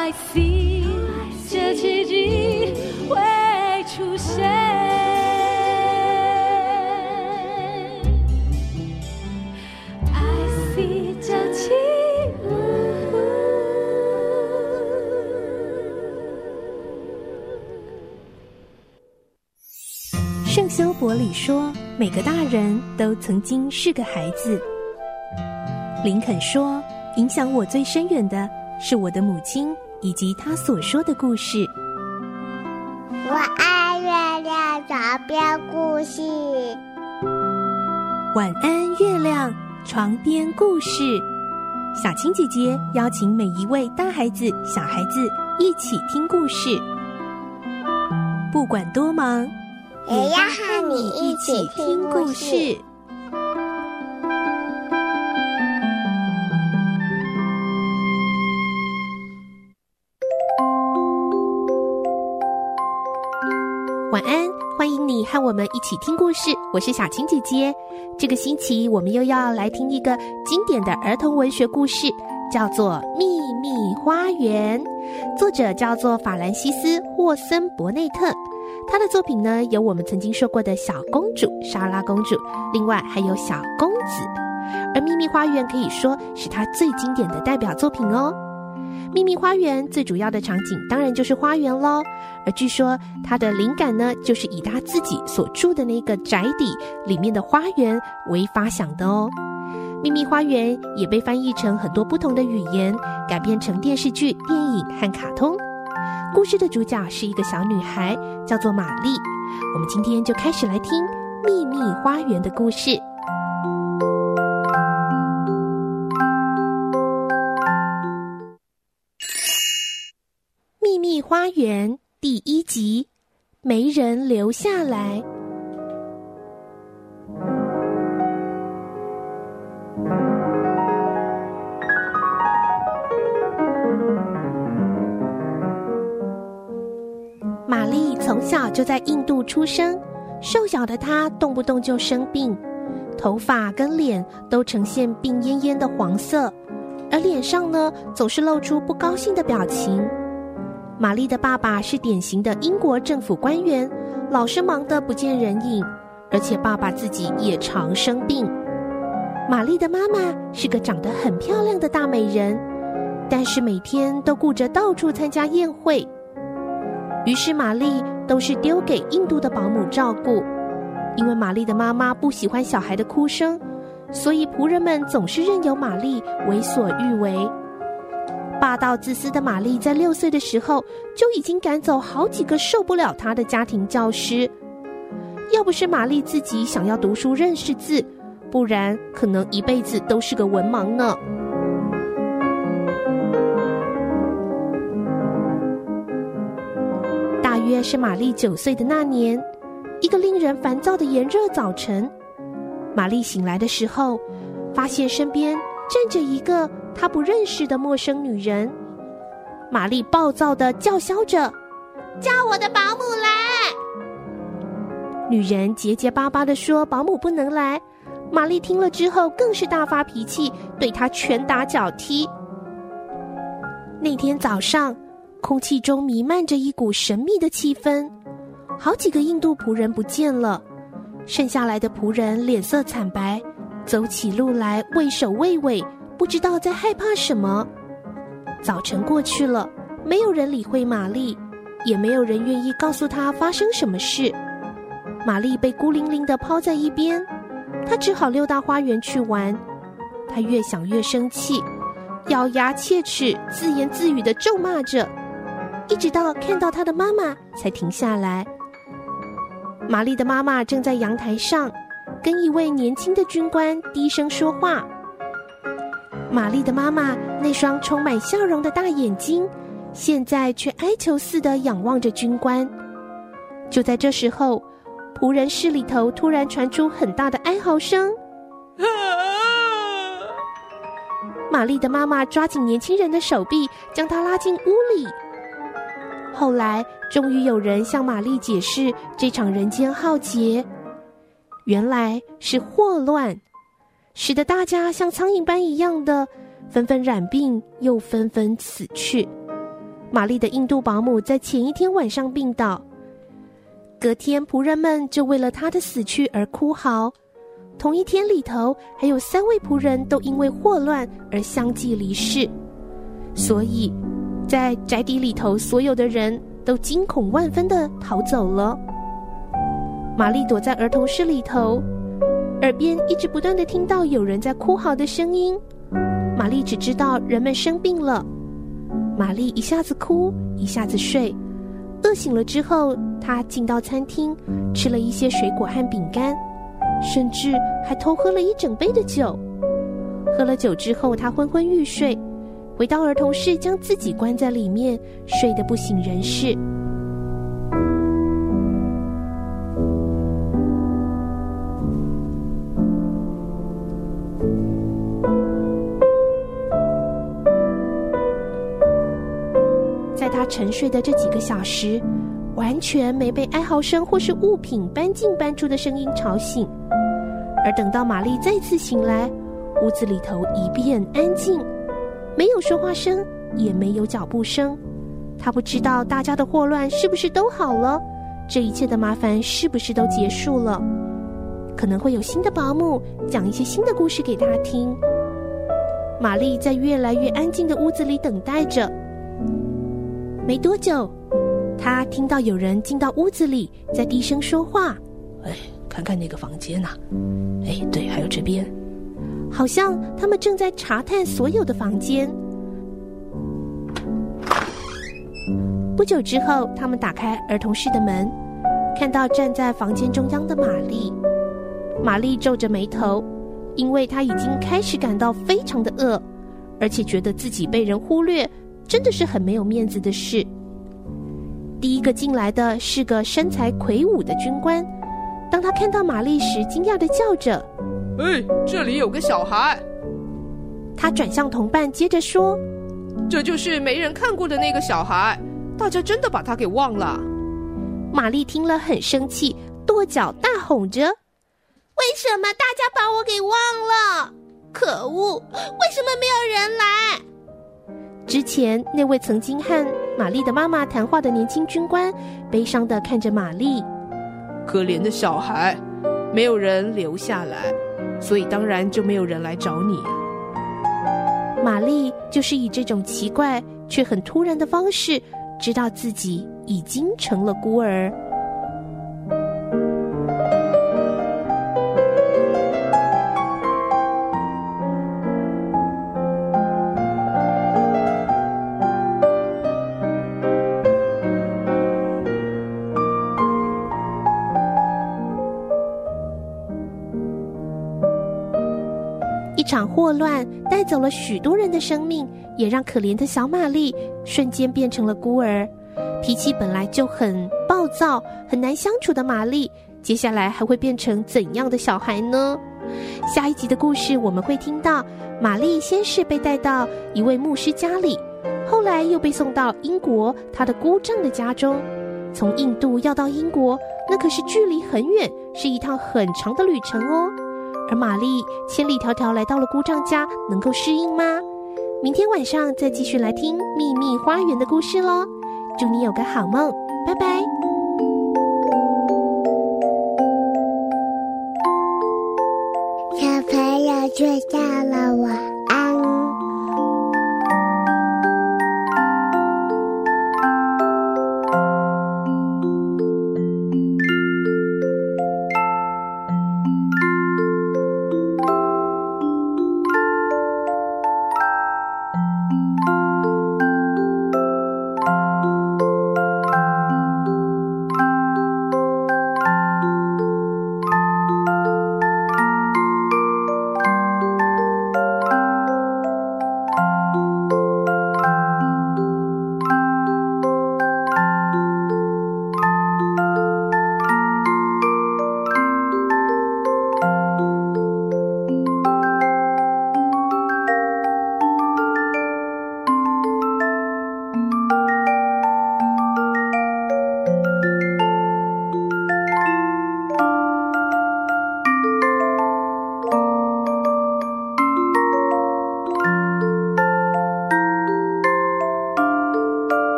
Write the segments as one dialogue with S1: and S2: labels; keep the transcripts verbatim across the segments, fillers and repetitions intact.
S1: I see， 这奇迹会出现。I see， 这奇
S2: 圣修伯里说，每个大人都曾经是个孩子。林肯说，影响我最深远的是我的母亲以及她所说的故事。
S3: 我爱月亮床边故事。
S2: 晚安，月亮床边故事。小青姐姐邀请每一位大孩子、小孩子一起听故事，不管多忙，
S3: 也要和你一起听故事。
S2: 晚安，欢迎你和我们一起听故事，我是小青姐姐。这个星期我们又要来听一个经典的儿童文学故事，叫做《秘密花园》，作者叫做法兰西斯·霍森伯内特。他的作品呢，有我们曾经说过的小公主莎拉公主，另外还有小公子。而秘密花园可以说是他最经典的代表作品哦。秘密花园最主要的场景当然就是花园咯，而据说他的灵感呢，就是以他自己所住的那个宅邸里面的花园为发想的哦。秘密花园也被翻译成很多不同的语言，改编成电视剧、电影和卡通。故事的主角是一个小女孩，叫做玛丽。我们今天就开始来听秘密花园的故事。秘密花园第一集，没人留下来。玛丽从小就在印度出生，瘦小的她动不动就生病，头发跟脸都呈现病恹恹的黄色，而脸上呢总是露出不高兴的表情。玛丽的爸爸是典型的英国政府官员，老是忙得不见人影，而且爸爸自己也常生病。玛丽的妈妈是个长得很漂亮的大美人，但是每天都顾着到处参加宴会，于是玛丽都是丢给印度的保姆照顾。因为玛丽的妈妈不喜欢小孩的哭声，所以仆人们总是任由玛丽为所欲为。霸道自私的玛丽在六岁的时候就已经赶走好几个受不了她的家庭教师。要不是玛丽自己想要读书认识字，不然可能一辈子都是个文盲呢。大约是玛丽九岁的那年，一个令人烦躁的炎热早晨，玛丽醒来的时候，发现身边站着一个她不认识的陌生女人。玛丽暴躁地叫嚣着：“叫我的保姆来！”女人结结巴巴地说：“保姆不能来。”玛丽听了之后更是大发脾气，对她拳打脚踢。那天早上，空气中弥漫着一股神秘的气氛，好几个印度仆人不见了，剩下来的仆人脸色惨白，走起路来畏首畏尾，不知道在害怕什么。早晨过去了，没有人理会玛丽，也没有人愿意告诉她发生什么事。玛丽被孤零零地抛在一边，她只好溜到花园去玩。她越想越生气，咬牙切齿，自言自语地咒骂着，一直到看到她的妈妈才停下来。玛丽的妈妈正在阳台上跟一位年轻的军官低声说话。玛丽的妈妈那双充满笑容的大眼睛，现在却哀求似的仰望着军官。就在这时候，仆人室里头突然传出很大的哀嚎声。玛丽的妈妈抓紧年轻人的手臂，将他拉进屋里。后来终于有人向玛丽解释这场人间浩劫，原来是霍乱，使得大家像苍蝇般一样的纷纷染病，又纷纷死去。 玛丽的印度保姆在前一天晚上病倒，隔天仆人们就为了她的死去而哭嚎。同一天里头，还有三位仆人都因为霍乱而相继离世，所以在宅邸里头所有的人都惊恐万分地逃走了。玛丽躲在儿童室里头，耳边一直不断地听到有人在哭嚎的声音。玛丽只知道人们生病了，玛丽一下子哭一下子睡，饿醒了之后，她进到餐厅吃了一些水果和饼干，甚至还偷喝了一整杯的酒。喝了酒之后，她昏昏欲睡，回到儿童室将自己关在里面，睡得不省人事。在她沉睡的这几个小时，完全没被哀嚎声或是物品搬进搬出的声音吵醒。而等到玛丽再次醒来，屋子里头一片安静，没有说话声，也没有脚步声。她不知道大家的霍乱是不是都好了，这一切的麻烦是不是都结束了。可能会有新的保姆讲一些新的故事给她听。玛丽在越来越安静的屋子里等待着。没多久，她听到有人进到屋子里，在低声说话。
S4: 哎，看看那个房间啊，哎，对，还有这边，
S2: 好像他们正在查探所有的房间。不久之后，他们打开儿童室的门，看到站在房间中央的玛丽。玛丽皱着眉头，因为她已经开始感到非常的饿，而且觉得自己被人忽略，真的是很没有面子的事。第一个进来的是个身材魁梧的军官，当他看到玛丽时，惊讶地叫着：
S5: 哎，这里有个小孩。
S2: 他转向同伴，接着说：
S5: 这就是没人看过的那个小孩，大家真的把他给忘了。
S2: 玛丽听了很生气，跺脚大吼着：为什么大家把我给忘了？可恶，为什么没有人来？之前那位曾经和玛丽的妈妈谈话的年轻军官悲伤地看着玛丽。
S5: 可怜的小孩，没有人留下来，所以当然就没有人来找你。
S2: 玛丽就是以这种奇怪却很突然的方式，知道自己已经成了孤儿。一场霍乱带走了许多人的生命，也让可怜的小玛丽瞬间变成了孤儿。脾气本来就很暴躁、很难相处的玛丽，接下来还会变成怎样的小孩呢？下一集的故事我们会听到，玛丽先是被带到一位牧师家里，后来又被送到英国她的姑丈的家中。从印度要到英国，那可是距离很远，是一趟很长的旅程哦。而玛丽千里迢迢来到了姑丈家，能够适应吗？明天晚上再继续来听秘密花园的故事咯。祝你有个好梦，拜拜。
S3: 小朋友睡觉了，晚安。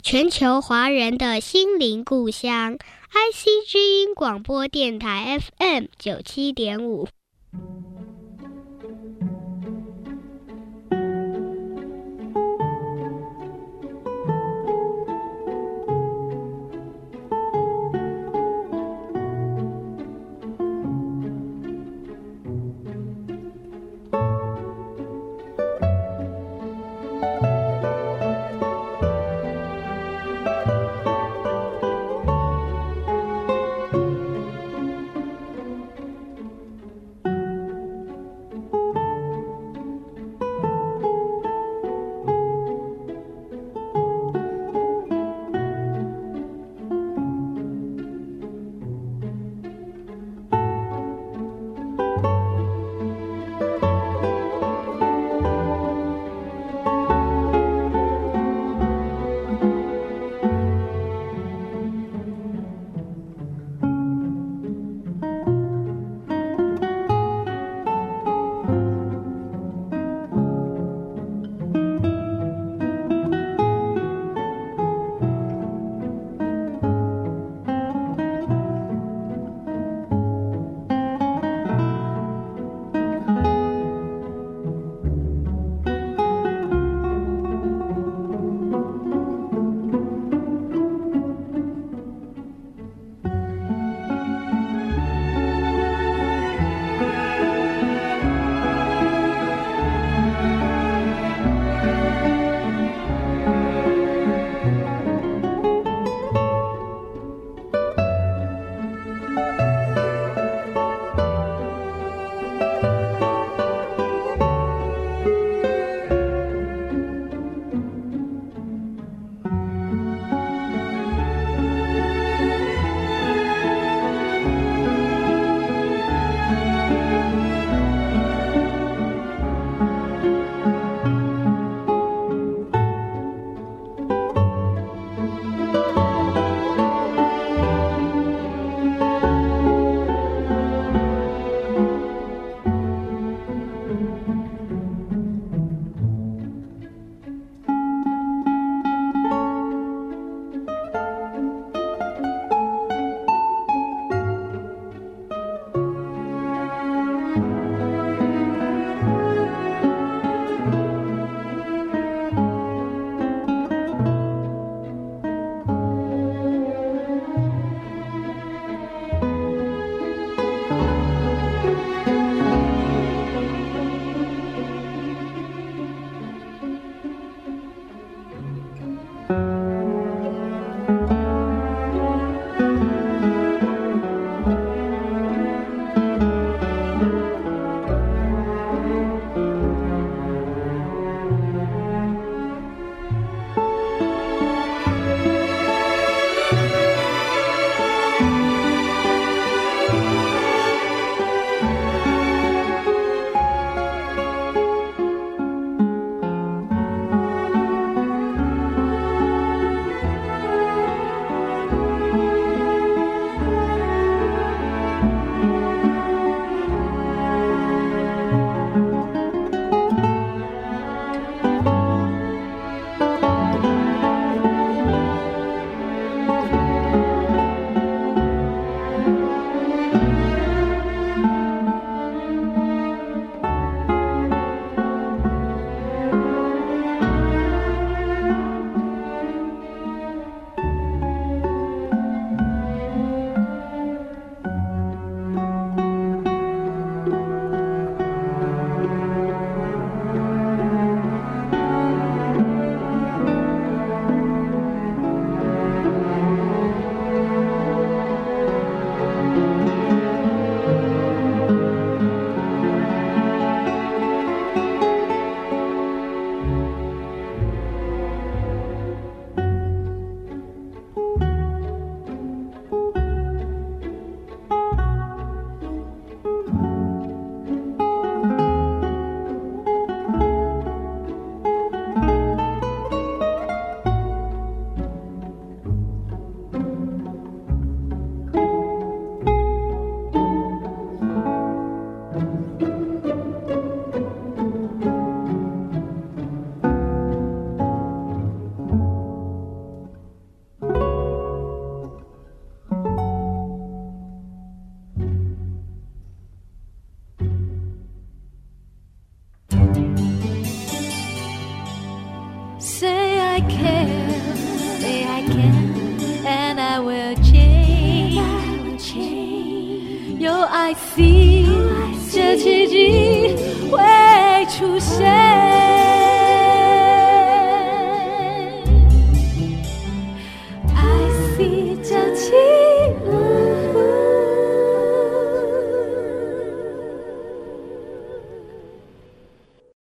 S6: 全球华人的心灵故乡 I C 之音广播电台 F M 九七点五。
S1: can, say I can, and I will change.有爱 see 这奇迹会出现。